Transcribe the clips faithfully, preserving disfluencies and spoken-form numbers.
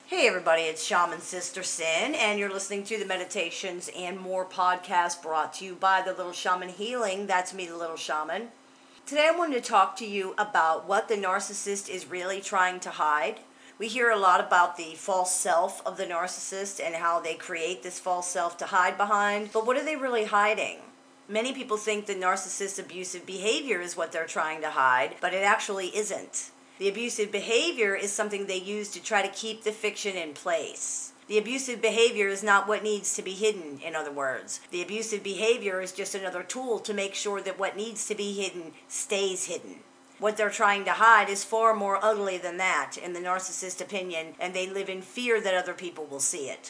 Hey everybody, it's Shaman Sister Sin, and you're listening to the Meditations and More podcast brought to you by the Little Shaman Healing. That's me, the Little Shaman. Today I wanted to talk to you about what the narcissist is really trying to hide. We hear a lot about the false self of the narcissist and how they create this false self to hide behind, but what are they really hiding? Many people think the narcissist's abusive behavior is what they're trying to hide, but it actually isn't. The abusive behavior is something they use to try to keep the fiction in place. The abusive behavior is not what needs to be hidden, in other words. The abusive behavior is just another tool to make sure that what needs to be hidden stays hidden. What they're trying to hide is far more ugly than that, in the narcissist's opinion, and they live in fear that other people will see it.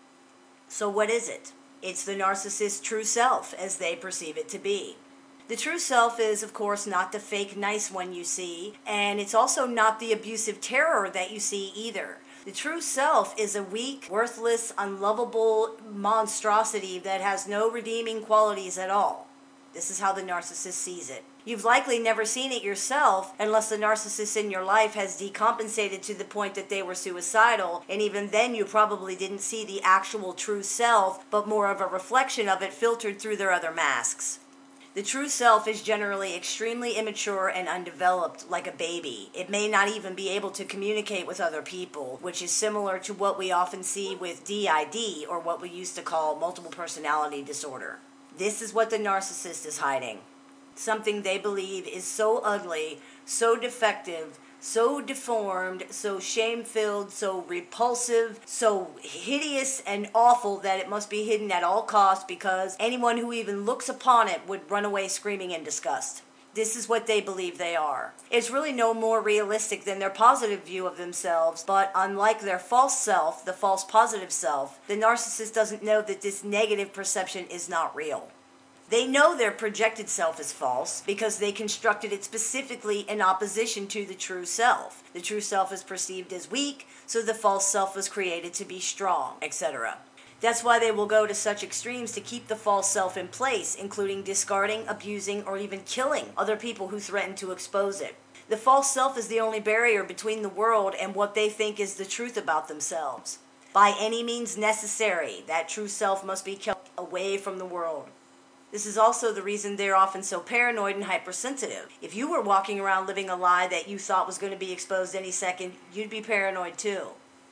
So what is it? It's the narcissist's true self, as they perceive it to be. The true self is, of course, not the fake nice one you see, and it's also not the abusive terror that you see either. The true self is a weak, worthless, unlovable monstrosity that has no redeeming qualities at all. This is how the narcissist sees it. You've likely never seen it yourself unless the narcissist in your life has decompensated to the point that they were suicidal, and even then you probably didn't see the actual true self, but more of a reflection of it filtered through their other masks. The true self is generally extremely immature and undeveloped, like a baby. It may not even be able to communicate with other people, which is similar to what we often see with D I D, or what we used to call multiple personality disorder. This is what the narcissist is hiding. Something they believe is so ugly, so defective, so deformed, so shame-filled, so repulsive, so hideous and awful that it must be hidden at all costs because anyone who even looks upon it would run away screaming in disgust. This is what they believe they are. It's really no more realistic than their positive view of themselves, but unlike their false self, the false positive self, the narcissist doesn't know that this negative perception is not real. They know their projected self is false because they constructed it specifically in opposition to the true self. The true self is perceived as weak, so the false self was created to be strong, et cetera. That's why they will go to such extremes to keep the false self in place, including discarding, abusing, or even killing other people who threaten to expose it. The false self is the only barrier between the world and what they think is the truth about themselves. By any means necessary, that true self must be kept away from the world. This is also the reason they're often so paranoid and hypersensitive. If you were walking around living a lie that you thought was going to be exposed any second, you'd be paranoid too.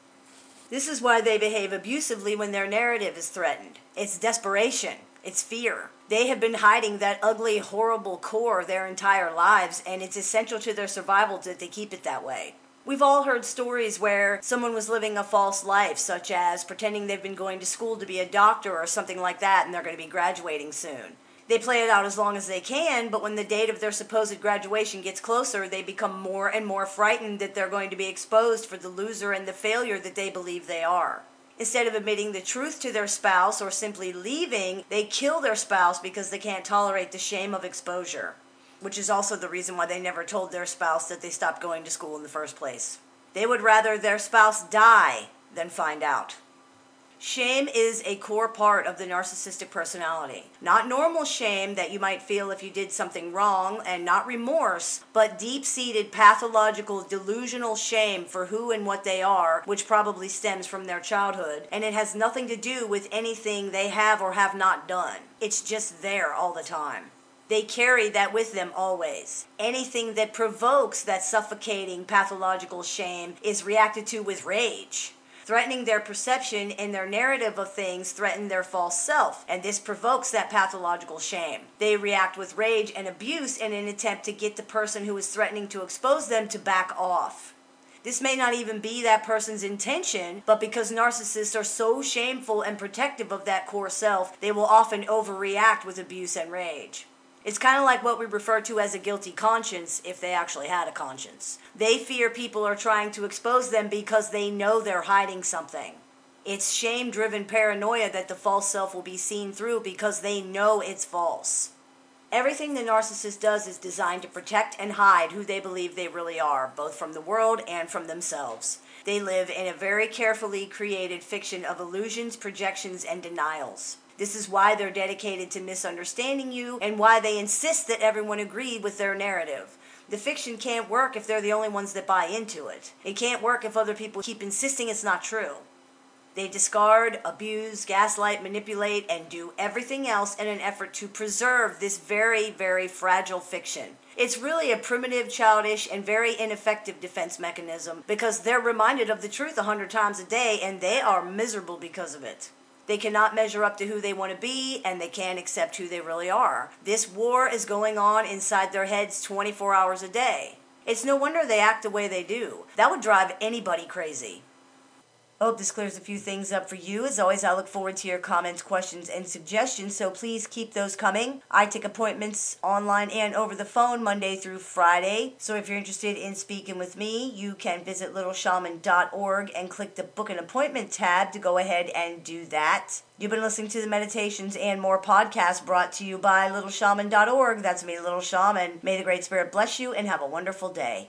This is why they behave abusively when their narrative is threatened. It's desperation. It's fear. They have been hiding that ugly, horrible core their entire lives, and it's essential to their survival that they keep it that way. We've all heard stories where someone was living a false life, such as pretending they've been going to school to be a doctor or something like that, and they're going to be graduating soon. They play it out as long as they can, but when the date of their supposed graduation gets closer, they become more and more frightened that they're going to be exposed for the loser and the failure that they believe they are. Instead of admitting the truth to their spouse or simply leaving, they kill their spouse because they can't tolerate the shame of exposure. Which is also the reason why they never told their spouse that they stopped going to school in the first place. They would rather their spouse die than find out. Shame is a core part of the narcissistic personality. Not normal shame that you might feel if you did something wrong, and not remorse, but deep-seated pathological delusional shame for who and what they are, which probably stems from their childhood, and it has nothing to do with anything they have or have not done. It's just there all the time. They carry that with them always. Anything that provokes that suffocating pathological shame is reacted to with rage. Threatening their perception and their narrative of things threaten their false self, and this provokes that pathological shame. They react with rage and abuse in an attempt to get the person who is threatening to expose them to back off. This may not even be that person's intention, but because narcissists are so shameful and protective of that core self, they will often overreact with abuse and rage. It's kind of like what we refer to as a guilty conscience if they actually had a conscience. They fear people are trying to expose them because they know they're hiding something. It's shame-driven paranoia that the false self will be seen through because they know it's false. Everything the narcissist does is designed to protect and hide who they believe they really are, both from the world and from themselves. They live in a very carefully created fiction of illusions, projections, and denials. This is why they're dedicated to misunderstanding you and why they insist that everyone agree with their narrative. The fiction can't work if they're the only ones that buy into it. It can't work if other people keep insisting it's not true. They discard, abuse, gaslight, manipulate, and do everything else in an effort to preserve this very, very fragile fiction. It's really a primitive, childish, and very ineffective defense mechanism because they're reminded of the truth a hundred times a day and they are miserable because of it. They cannot measure up to who they want to be and they can't accept who they really are. This war is going on inside their heads twenty-four hours a day. It's no wonder they act the way they do. That would drive anybody crazy. I hope this clears a few things up for you. As always, I look forward to your comments, questions, and suggestions, so please keep those coming. I take appointments online and over the phone Monday through Friday. So if you're interested in speaking with me, you can visit little shaman dot org and click the Book an Appointment tab to go ahead and do that. You've been listening to the Meditations and More podcast brought to you by little shaman dot org. That's me, Little Shaman. May the Great Spirit bless you and have a wonderful day.